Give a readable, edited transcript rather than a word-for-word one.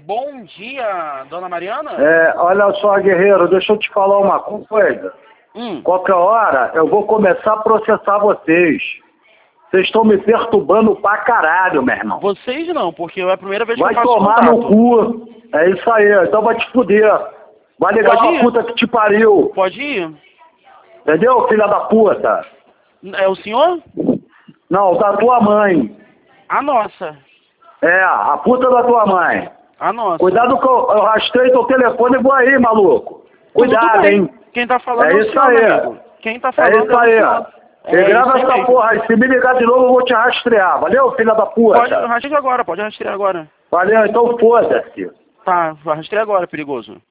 Bom dia, dona Mariana. Olha só, guerreiro, deixa eu te falar uma coisa. Qualquer hora eu vou começar a processar vocês. Vocês estão me perturbando pra caralho, meu irmão. Vocês não, porque é a primeira vez que Vai eu faço tomar contato. no cu. É isso aí, então vai te fuder. Vai ligar Pode pra ir. puta que te pariu. Pode ir? Entendeu, filha da puta? É o senhor? Não, da tua mãe. A nossa. A puta da tua mãe. A nossa. Cuidado que eu rastrei teu telefone e vou aí, maluco. Tudo Cuidado, bem. hein? Quem tá falando É é o isso senhor, aí. meu amigo. Quem tá falando É isso aí. o senhor. Você grava isso aí essa mesmo. porra aí. Se me ligar de novo, eu vou te rastrear. Valeu, filha da puta? Pode rastrear agora, pode rastrear agora. Valeu, então foda-se. Tá, rastreia agora, perigoso.